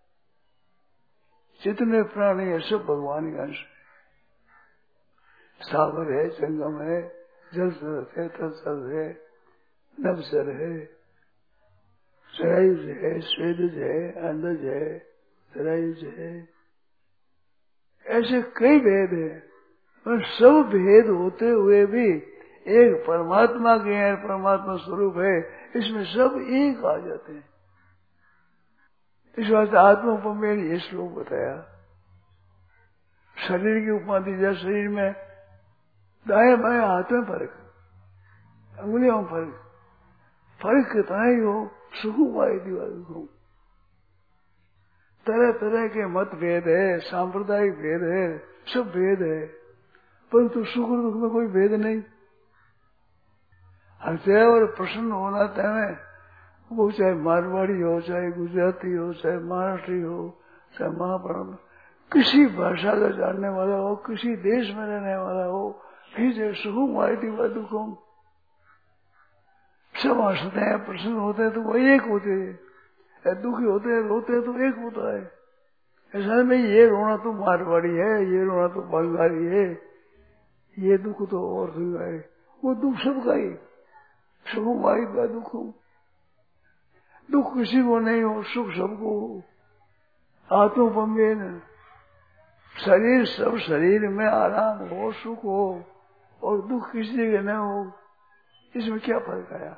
जितने प्राणी है सब भगवान के अंश है। सागर है, जंगम है, जल है, तत्सर है, नवसर है, सरायुज है, स्वेदज है, अंडज है, सरायुज है, ऐसे कई भेद है। पर सब भेद होते हुए भी एक परमात्मा के हैं, परमात्मा स्वरूप है, इसमें सब एक आ जाते हैं। इस वास्ते आत्मा में ये श्लोक बताया। शरीर की उपमा दी जाए, शरीर में दाएं बाएं हाथ में फर्क, अंगुलियों में फर्क, फर्क कितना ही हो, सुखू आए दीवार। तरह तरह के मत भेद है, सांप्रदायिक भेद है, सब भेद है, परंतु सुख और दुख में कोई भेद नहीं। हृदय और प्रसन्न होना तय, वो चाहे मारवाड़ी हो, चाहे गुजराती हो, चाहे महाराष्ट्री हो, चाहे महाप्राण, किसी भाषा का जानने वाला हो, किसी देश में रहने वाला हो, फिर सुखम आयती व दुखम, सब हंसते हैं, प्रसन्न होते हैं तो वो एक होते हैं, दुखी होते हैं, रोते हैं तो एक होता है। ऐसा नहीं ये रोना तो मारवाड़ी है, ये रोना तो बंगाली है, ये दुख तो और है, वो दुख सबका ही, सुखम आयती व दुखम। दुख किसी को नहीं हो, सुख सबको हो। आत्मपम्येन, शरीर सब शरीर में आराम हो, सुख हो, और दुख किसी के न हो, इसमें क्या फर्क आया?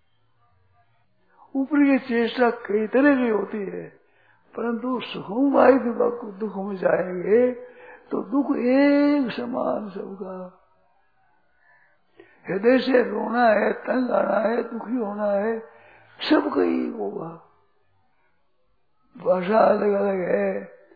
ऊपर की चेष्टा कई तरह की होती है, परंतु सुखम आयु दुख में जाएंगे तो दुख एक समान सबका। हृदय से रोना है, तंग आना है, दुखी होना है, सबका ही होगा। भाषा अलग अलग है,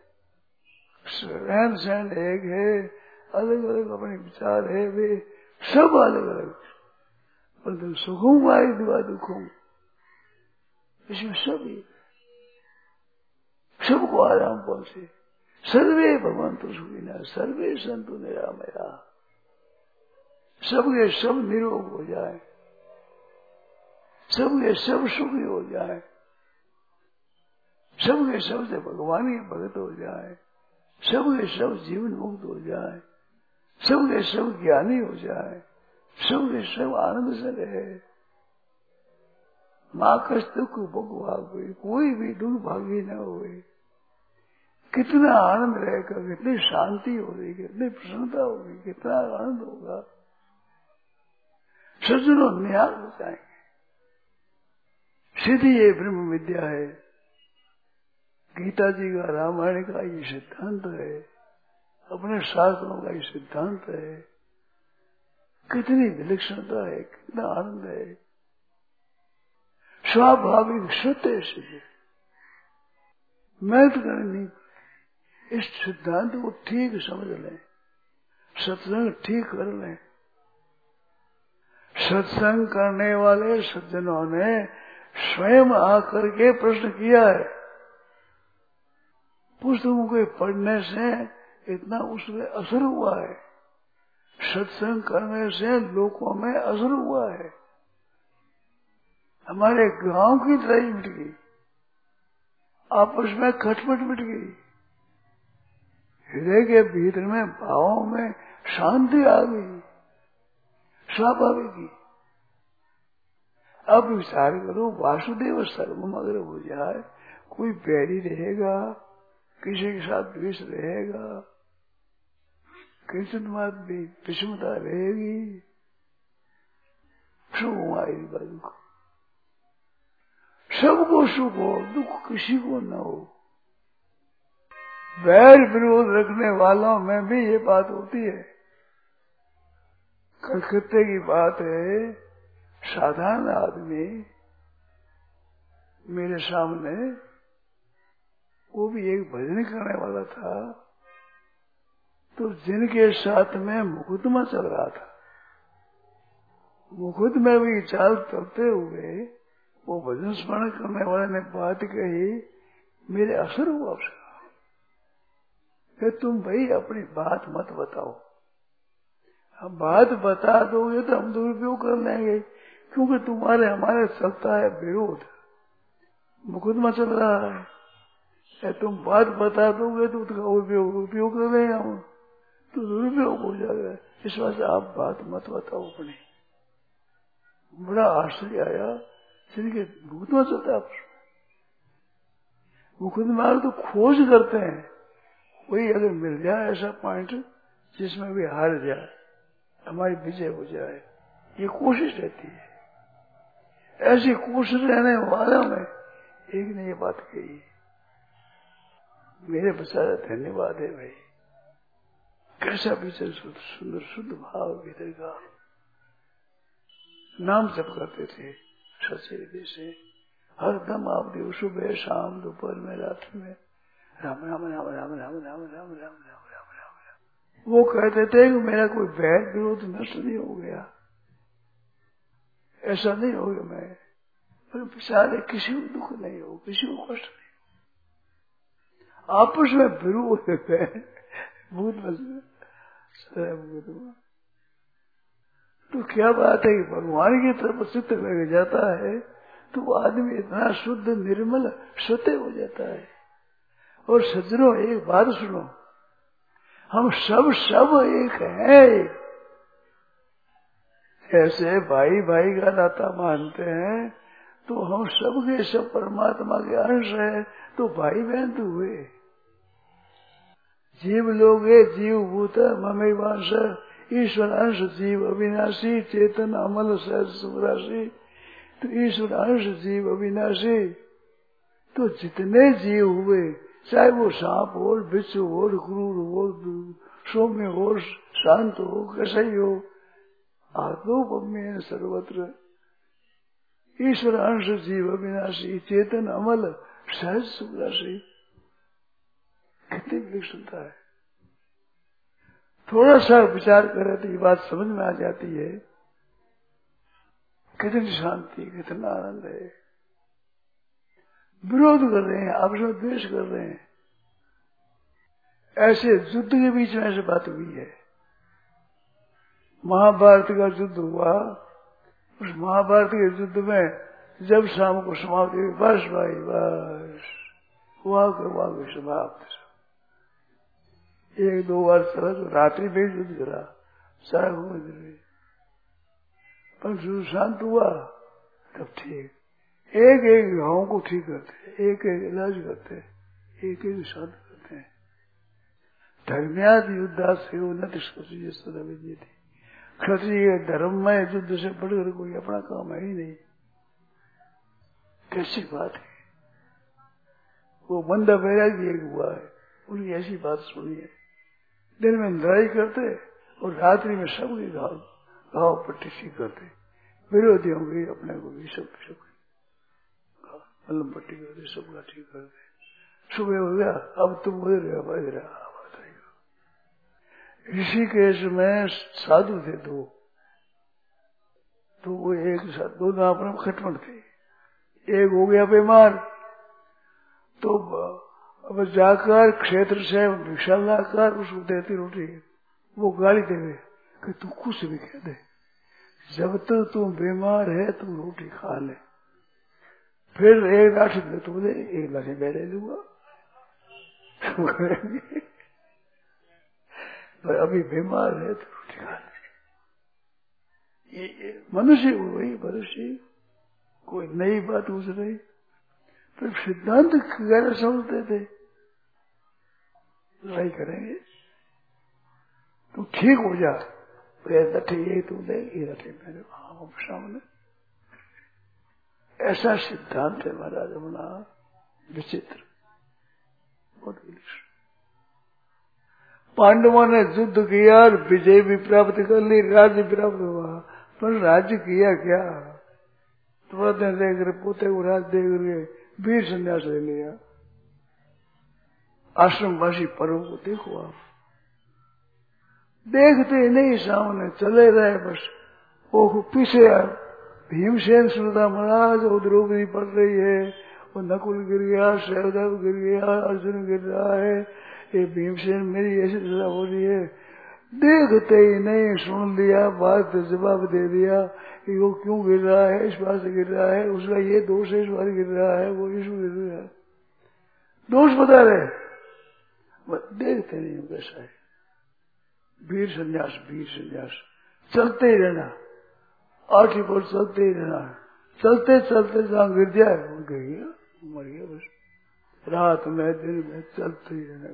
रहन सहन एक है, अलग अलग अपने विचार है, वे सब अलग अलग, परंतु सुखम आयु दुखम, इसमें सब सबको आराम पहुंचे। सर्वे भगवंतु सुखिनः सर्वे संतु निरामया, सबके सब निरोग हो जाए, सबके सब सुखी हो जाए, सबके सब से भगवान की भगत हो जाए, सबके सब जीवन मुक्त हो जाए, सबके सब ज्ञानी हो जाए, सबके सब आनंद से रहे। माँ कष्ट दुख भोग हुई, कोई भी दुख भागी न हुए। कितना आनंद रहेगा, कितनी शांति होगी, कितनी प्रसन्नता होगी, कितना आनंद होगा। सज्जनों निहाल हो जाएंगे। सीधी ये ब्रह्म विद्या है। गीता जी का, रामायण का ये सिद्धांत है, अपने शास्त्रों का ये सिद्धांत है। कितनी विलक्षणता है, कितना आनंद है। स्वाभाविक सत्य सिद्ध, मैं तो नहीं। इस सिद्धांत को ठीक समझ लें, सत्संग ठीक कर लें। सत्संग करने वाले सज्जनों ने स्वयं आकर के प्रश्न किया है। पुस्तकों के पढ़ने से इतना उसमें असर हुआ है, सत्संग करने से लोगों में असर हुआ है। हमारे गांव की लड़ाई मिट गई, आपस में खटपट मिट गई, हृदय के भीतर में भावों में शांति आ गई, स्वाभाविक ही। अब विचार करो, वासुदेव सर्वमग्र हो जाए, कोई बैरी रहेगा, किसी के साथ द्वेष रहेगा, कृष्ण मात भी विषमता रहेगी, सुख आएगी बाजू को, सबको सुख हो, दुख किसी को न हो। वैर विरोध रखने वालों में भी ये बात होती है। कलकत्ते की बात है, साधारण आदमी मेरे सामने, वो भी एक भजन करने वाला था, तो जिनके साथ में मुकदमा चल रहा था, मुकदमे भी चाल चलते हुए वो भजन स्मरण करने वाले ने बात कही, मेरे असर हुआ उसका कि तुम भाई अपनी बात मत बताओ, हम बात बता दोगे तो हम दुरुपयोग कर लेंगे, क्योंकि तुम्हारे हमारे चलता है विरोध, मुकदमा चल रहा है। तुम बात बता दोगे तो उसका उपयोग कर लेंगे हम, तो दुरुपयोग हो जाएगा। इस वजह से आप बात मत बताओ अपनी। बड़ा आश्चर्य आया, जिनके मुकदमा चलता है, मुकदमा तो खोज करते हैं, कोई अगर मिल जाए ऐसा पॉइंट जिसमें भी हार जाए, हमारी विजय हो जाए, ये कोशिश रहती है। ऐसी कोशिश रहने वालों में एक ने ये बात कही, मेरे बेचारा धन्यवाद है भाई, कैसा विचार सुंदर शुद्ध भाव भीतर का। नाम जप करते थे सच्चे हृदय से, हरदम आप देव सुबह शाम दोपहर में रात्रि में राम राम राम राम राम राम राम राम राम राम राम। वो कहते थे कि मेरा कोई वैर विरोध नष्ट नहीं हो गया, ऐसा नहीं हो गया मैं, पर बेचारे किसी को दुख नहीं हो, किसी को कष्ट नहीं हो, आपस में विरोध है भूत तो क्या बात है कि भगवान की तरफ चित्त लग जाता है तो वो आदमी इतना शुद्ध निर्मल सत्य हो जाता है। और सज्जनों एक बात सुनो, हम सब एक हैं। ऐसे भाई भाई का नाता मानते हैं तो हम सब के सब परमात्मा के अंश है, तो भाई बहन तो हुए। जीव लोग जीव भूत ममे वांश, ईश्वर अंश जीव अविनाशी, चेतन अमल सहज सुराशि। तो ईश्वर अंश जीव अविनाशी, तो जितने जीव हुए, चाहे वो सांप हो, बिच्छू हो, क्रूर हो, सौम्य हो, शांत हो, कैसा ही हो, आत्मोपम्य सर्वत्र। ईश्वर अंश जीव अविनाशी, चेतन अमल सहज सुराशि। कितनी विलक्षणता है। थोड़ा सा विचार करें तो ये बात समझ में आ जाती है, कितनी शांति, कितना आनंद है। विरोध कर रहे हैं, आपस में द्वेष कर रहे हैं। ऐसे युद्ध के बीच में ऐसी बात हुई है। महाभारत का युद्ध हुआ, उस महाभारत के युद्ध में जब शाम को समाप्ति हुई, बस भाई बस वहां समाप्त। 1-2 बार चला तो रात्रि में युद्ध करा सारा दिन, पर जो शांत हुआ तब ठीक। एक एक घावों को ठीक करते, एक एक इलाज करते, एक एक शांत करते हैं। धर्म्याद युद्धा से उन्नत क्षत्रिय सदा विजय थी। क्षत्रिय धर्म में युद्ध से बढ़कर कोई अपना काम है ही नहीं। कैसी बात है। वो बंदा बैरागी एक हुआ है, उनकी ऐसी बात सुनी है। दिन में लड़ाई करते और रात्रि में सबके घाव पट्टी ठीक करते, विरोधियों की अपने को भी सब मलम पट्टी करते, सबका ठीक करते। सुबह हो गया, अब तुम उधर रहा। ऋषिकेश में साधु थे दो, तो वो एक साथ दोनों अपने खटमट थे। एक हो गया बीमार, तो अब जाकर क्षेत्र से भिक्षा लाकर उसको देती रोटी, वो गाली देवे कि तू कुछ भी कह दे, जब तक तू बीमार है तू रोटी खा ले। फिर एक लाठी में तू दे, एक लाठी मैं ले लूंगा। पर अभी बीमार है तो रोटी खा ले। ये मनुष्य वही मनुष्य, कोई नई बात पूछ रही। फिर सिद्धांत वगैरह समझते थे, लड़ाई करेंगे तू ठीक हो जा, लठी ये तू दे, ये लठी मेरे सामने। ऐसा सिद्धांत है महाराज अपना, विचित्र, बहुत विलक्षण। पांडवों ने युद्ध किया और विजय भी प्राप्त कर ली, राज्य प्राप्त हुआ, पर राज्य किया क्या? तो देकर पोते को राज देकर वीर संन्यास ले लिया। आश्रमवासी पर्व को देखो आप, देखते नहीं, सामने चले रहे बस। वो पीछे भीमसेन सुनता महाराज, वो द्रौपदी पड़ रही है, वो नकुल गिर गया, सहदेव गिर गया, अर्जुन गिर रहा है, ये भीमसेन मेरी ऐसी दशा हो रही है। देखते ही नहीं, सुन लिया, बात जवाब दे दिया कि वो क्यों गिर रहा है, इस बात से गिर रहा है, उसका ये दोष है, इस बार गिर रहा है, वो इसमें गिर रहा है, दोष बता रहे, देखते नहीं कैसा है। वीर संन्यास, वीर संन्यास, चलते ही रहना, आखिर पर चलते ही रहना, चलते चलते जहां गिर जाए वो गिर गया, मर गया बस। रात में दिन में चलते ही रहना।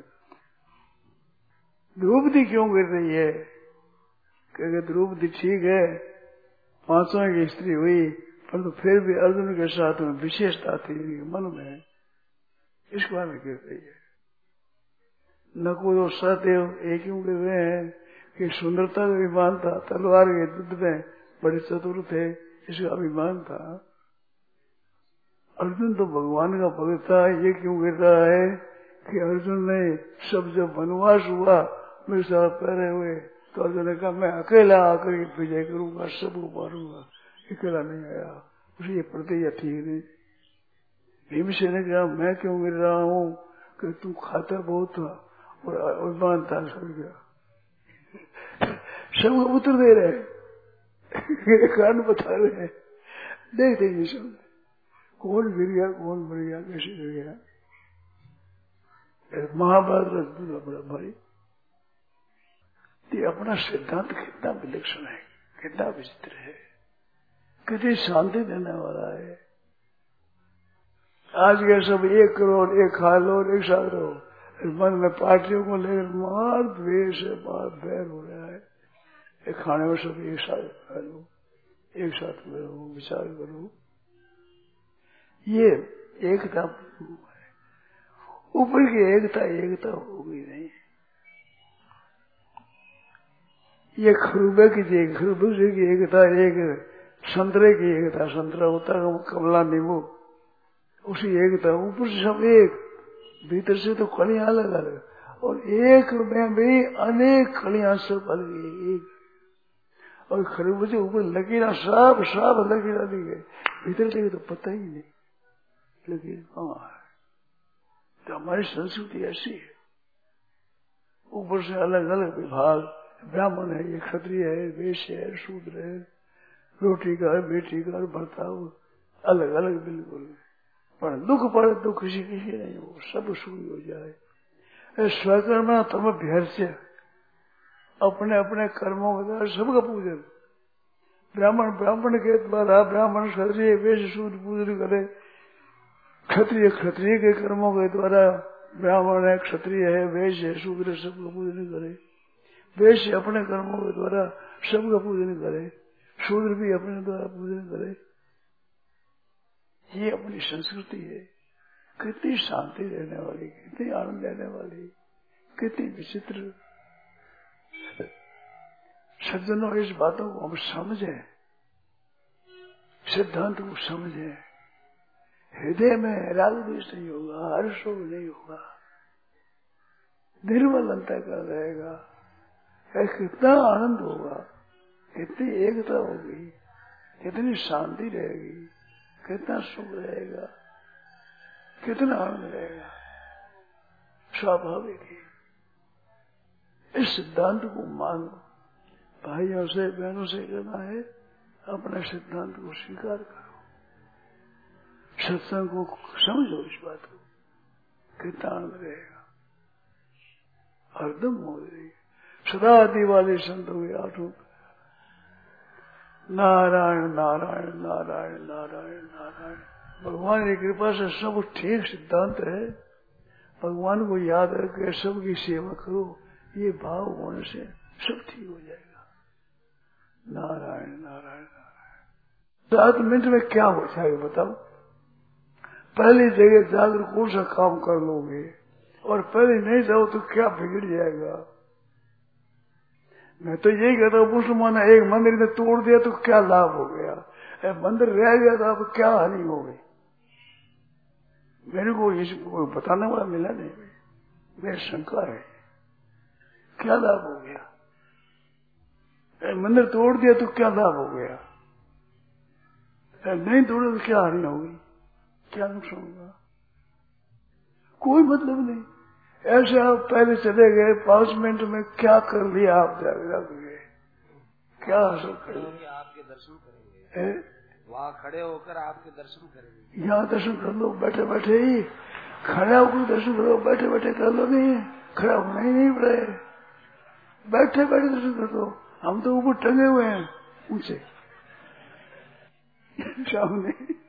द्रौपदी क्यों गिर रही है? क्योंकि द्रौपदी ठीक है, 5 की स्त्री हुई, परंतु फिर भी अर्जुन के साथ में विशेषता थी मन में, इस बार में गिर रही है। नकुल और सहदेव एक क्यों गिर रहे हैं कि सुंदरता का अभिमान था, तलवार के युद्ध में बड़े चतुर थे, इसका अभिमान था। अर्जुन तो भगवान का भक्त था, ये क्यों गिर रहा है कि अर्जुन ने सब जब वनवास हुआ मेरे साथ पहरे हुए, तो अर्जुन ने कहा मैं अकेला आकर विजय करूंगा, सबको मारूंगा, अकेला नहीं आया, उसे ये प्रतिज्ञा ठीक नहीं। भीमसेन ने कहा मैं क्यों गिर रहा हूँ कि तू खाता बहुत था और अभिमान था, सब गया, सबको उत्तर दे रहे, कारण बता रहे हैं, देखते ही सब कौन गिर गया, कौन मर गया, कैसे गिर गया। महाभारत बड़ा भाई, ये अपना सिद्धांत कितना विलक्षण है, कितना विचित्र है, कितनी शांति देने वाला है। आज के सब 1 करोड़, 1 हाल और 1 साथ रहो, मन में पार्टियों को लेकर मार द्वेष है, मार बैर हो रहा है। एक खाने में सब एक साथ करो, एक साथ करो, विचार करो, ये एकता ऊपर की एकता होगी नहीं। ये खरूबे की खरबूजे की एकता, एक संतरे की एकता, संतरा होता है कमला नींबू, उसी एकता, ऊपर से सब एक, भीतर से तो कलियां अलग अलग, और एक में भी अनेक कलियां सब अलग एक, और खरबूजे ऊपर लकीरा साफ लकीरा दी गई, भीतर देखे तो पता ही नहीं। लेकिन कहाँ है? तो हमारी संस्कृति ऐसी है, ऊपर से अलग अलग विभाग, ब्राह्मण है, ये क्षत्रिय है, वैश्य है, शूद्र है, रोटी का बेटी का बर्ताव अलग अलग बिल्कुल। पर दुख पड़े तो किसी किसी नहीं हो, सब सुखी हो जाए। स्वकर्मा तम अभ्यर्च्य, अपने अपने कर्मों के द्वारा सबका पूजन। ब्राह्मण ब्राह्मण के द्वारा, ब्राह्मण क्षत्रिय वैश्य शूद्र पूजन करे, क्षत्रिय क्षत्रिय के कर्मों के द्वारा, ब्राह्मण है, क्षत्रिय है, वैश्य है, शूद्र सबका पूजन करे। वैश्य अपने कर्मों के द्वारा सबका पूजन करे, शूद्र भी अपने द्वारा पूजन करे। ये अपनी संस्कृति है। कितनी शांति रहने वाली, कितनी आनंद देने वाली, कितनी विचित्र। सज्जनों, इस बातों को हम समझें, सिद्धांत को समझें, हृदय में राग द्वेष नहीं होगा, हर्ष नहीं होगा, निर्मल अंतःकरण रहेगा। कितना आनंद होगा, कितनी एकता होगी, कितनी शांति रहेगी, कितना सुख रहेगा, कितना आनंद रहेगा। स्वाभाविक है। इस सिद्धांत को मानो, भाइयों से बहनों से कहना है, अपने सिद्धांत को स्वीकार करो, सत्संग को समझो, इस बात को, कितना आनंद रहेगा। हरदम हो रही सदा दिवाली संतों के आठों, नारायण नारायण नारायण नारायण नारायण। भगवान की कृपा से सब ठीक सिद्धांत है। भगवान को याद रखे, सबकी सेवा करो, ये भाव होने से सब ठीक हो जाएगा। नारायण नारायण नारायण। 7 मिनट में क्या हो जाएगा बताओ? पहली जगह जाकर कौन सा काम कर लोगे, और पहले नहीं जाओ तो क्या बिगड़ जाएगा। मैं तो यही कहता हूँ, मुसलमान एक मंदिर ने तोड़ दिया तो क्या लाभ हो गया, मंदिर रह गया तो अब क्या हानि हो गई। मेरे को इसको बताने वाला मिला नहीं, मेरी शंका है, क्या लाभ हो गया। मंदिर तोड़ दिया तो क्या लाभ हो गया, नहीं तोड़े तो क्या हानि होगी, क्या नुकसान होगा, कोई मतलब नहीं। ऐसे आप पहले चले गए, 5 मिनट में क्या कर लिया आप, जाके क्या हासिल करेंगे? आपके दर्शन करेंगे, वहाँ खड़े होकर आपके दर्शन करेंगे। यहाँ दर्शन कर लो बैठे बैठे ही, खड़ा होकर दर्शन करो, बैठे बैठे कर लो, नहीं खड़ा होना ही नहीं पड़े, बैठे बैठे दर्शन कर लो। हम तो ऊपर टंगे हुए हैं ऊंचे सामने,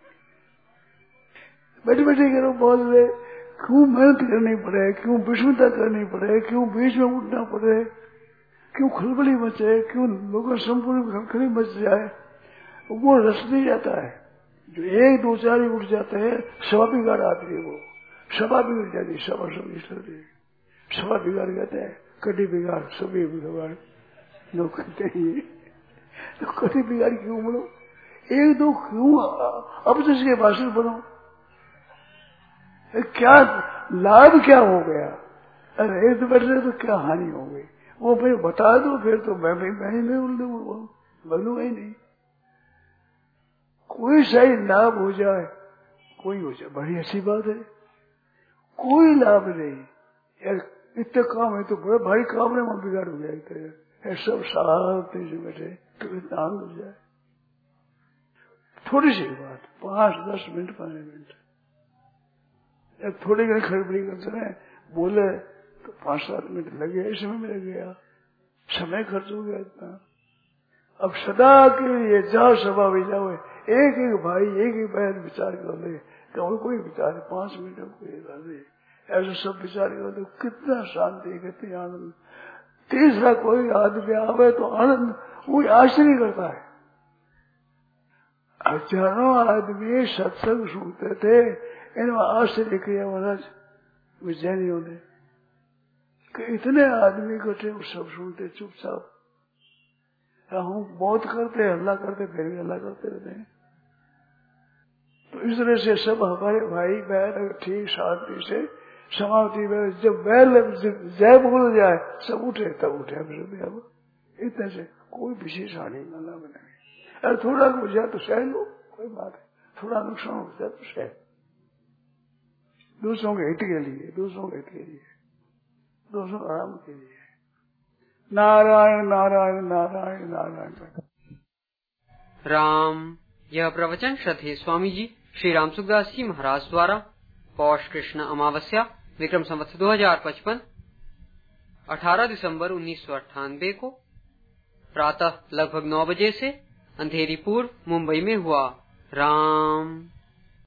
बैठे बैठे करो। बोल रहे क्यों मेहनत करनी पड़े, क्यों विषमता करनी पड़े, क्यों बीच में उठना पड़े, क्यों खलबली मचे, क्यों लोगों संपूर्ण खलबली मच जाए। वो रस नहीं जाता है। जो 1 2 4 ही उठ जाते हैं, सभा बिगाड़ आती है, वो सभा बिगड़ जाती है। सभा बिगाड़ कहते हैं, कटी बिगाड़, सभी बिगाड़ लोग कहते हैं। तो कटी बिगाड़ क्यों बोलो, 1 2 क्यों अब जिसके भाषण बनो, क्या लाभ क्या हो गया। अरे एक तो बैठ रहे तो क्या हानि हो गई, वो फिर बता दो, फिर तो मैं बोलूंगा ही नहीं। कोई सही लाभ हो जाए, कोई हो जाए, बड़ी अच्छी बात है। कोई लाभ नहीं यार, इतने काम है तो बड़े भारी काम है, वहां बिगाड़ हो जाए, सब शांति से बैठे तो इतना आनंद हो जाए। थोड़ी सी बात, 5 10 मिनट 15 मिनट, थोड़ी घनी खड़बड़ी करते रहे, बोले तो 5 7 मिनट लगे, इसमें में लग गया, समय खर्च हो गया इतना। अब सदा के लिए जाओ सभा भी जाओ, एक एक भाई एक एक बहन विचार कर ले, तो कोई विचार 5 मिनट कोई कर ले, ऐसे सब विचार कर तो कितना शांति, कितनी आनंद। तीसरा कोई आदमी आवे तो आनंद वो आश्चर्य करता है। हजारों आदमी सत्संग सुनते थे, इनमें आश्चर्य किया महाराज विजयनियों ने कि इतने आदमी इकट्ठे सब सुनते चुपचाप। हम बहुत करते, हल्ला करते, फिर भी हल्ला करते रहते हैं। तो इस तरह से सब हमारे भाई बहन ठीक शांति से समाप्ति में, जब बैल जय बोल जाए सब उठे, तब उठे। अब इतने से कोई विशेष हानि न बने। अरे थोड़ा हो जाए तो सह लो, कोई बात है, थोड़ा नुकसान हो जाए तो सह। दूसरों के हित के लिए, दूसरों के हित के लिए, दूसरों आराम के लिए। नारायण नारायण नारायण नारायण। राम। यह प्रवचन श्रद्धेय स्वामी जी श्री राम सुखदास जी महाराज द्वारा पौष कृष्ण अमावस्या विक्रम संवत 2055 18 दिसंबर 1998 को प्रातः लगभग 9 बजे से अंधेरी पूर्व मुंबई में हुआ। राम।